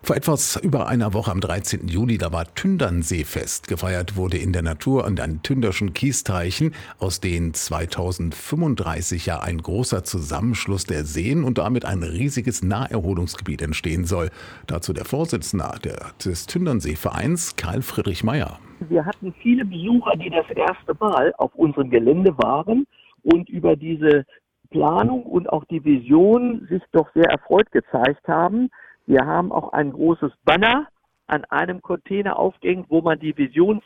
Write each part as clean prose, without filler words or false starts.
Vor etwas über einer Woche am 13. Juli, da war Tündernseefest. Gefeiert wurde in der Natur an den Tünderschen Kiesteichen, aus denen 2035 ja ein großer Zusammenschluss der Seen und damit ein riesiges Naherholungsgebiet entstehen soll. Dazu der Vorsitzende des Tündernseevereins, Karl Friedrich Meyer. Wir hatten viele Besucher, die das erste Mal auf unserem Gelände waren und über diese Planung und auch die Vision sich doch sehr erfreut gezeigt haben. Wir haben auch ein großes Banner an einem Container aufgehängt, wo man die Vision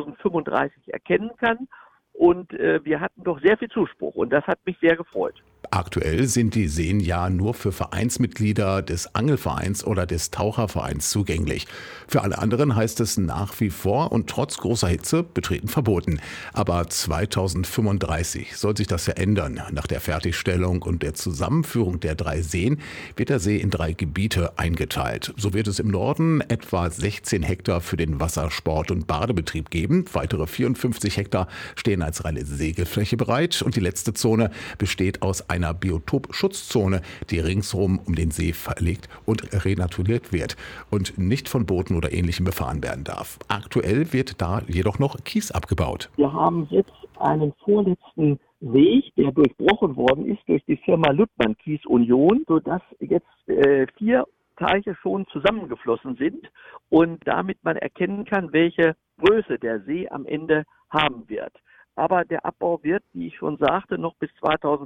2035 erkennen kann. Und wir hatten doch sehr viel Zuspruch und das hat mich sehr gefreut. Aktuell sind die Seen ja nur für Vereinsmitglieder des Angelvereins oder des Tauchervereins zugänglich. Für alle anderen heißt es nach wie vor und trotz großer Hitze Betreten verboten. Aber 2035 soll sich das ja ändern. Nach der Fertigstellung und der Zusammenführung der 3 Seen wird der See in 3 Gebiete eingeteilt. So wird es im Norden etwa 16 Hektar für den Wassersport- und Badebetrieb geben. Weitere 54 Hektar stehen als reine Segelfläche bereit und die letzte Zone besteht aus einer Biotopschutzzone, die ringsherum um den See verlegt und renaturiert wird und nicht von Booten oder Ähnlichem befahren werden darf. Aktuell wird da jedoch noch Kies abgebaut. Wir haben jetzt einen vorletzten Weg, der durchbrochen worden ist durch die Firma Luttmann Kies Union, sodass jetzt 4 Teiche schon zusammengeflossen sind und damit man erkennen kann, welche Größe der See am Ende haben wird. Aber der Abbau wird, wie ich schon sagte, noch bis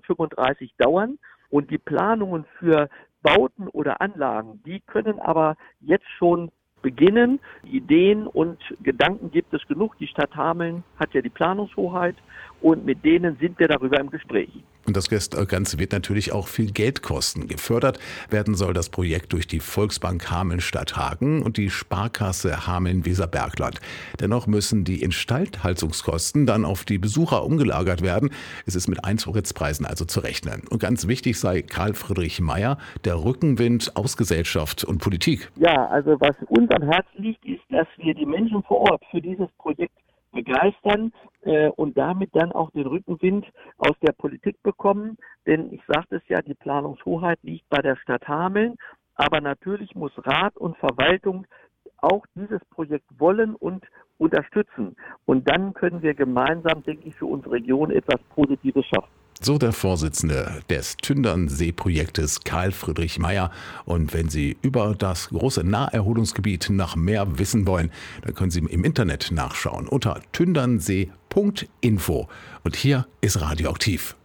2035 dauern. Und die Planungen für Bauten oder Anlagen, die können aber jetzt schon beginnen. Ideen und Gedanken gibt es genug. Die Stadt Hameln hat ja die Planungshoheit und mit denen sind wir darüber im Gespräch. Und das Ganze wird natürlich auch viel Geld kosten. Gefördert werden soll das Projekt durch die Volksbank Hameln-Stadthagen und die Sparkasse Hameln-Weserbergland. Dennoch müssen die Instandhaltungskosten dann auf die Besucher umgelagert werden. Es ist mit Eintrittspreisen also zu rechnen. Und ganz wichtig sei Karl Friedrich Meyer, der Rückenwind aus Gesellschaft und Politik. Ja, also was uns am Herzen liegt, ist, dass wir die Menschen vor Ort für dieses Projekt begeistern und damit dann auch den Rückenwind aus der Politik bekommen. Denn ich sagte es ja, die Planungshoheit liegt bei der Stadt Hameln. Aber natürlich muss Rat und Verwaltung auch dieses Projekt wollen und unterstützen. Und dann können wir gemeinsam, denke ich, für unsere Region etwas Positives schaffen. So der Vorsitzende des Tündernsee-Projektes Karl Friedrich Meyer. Und wenn Sie über das große Naherholungsgebiet nach mehr wissen wollen, dann können Sie im Internet nachschauen unter tündernsee.info. Und hier ist Radioaktiv.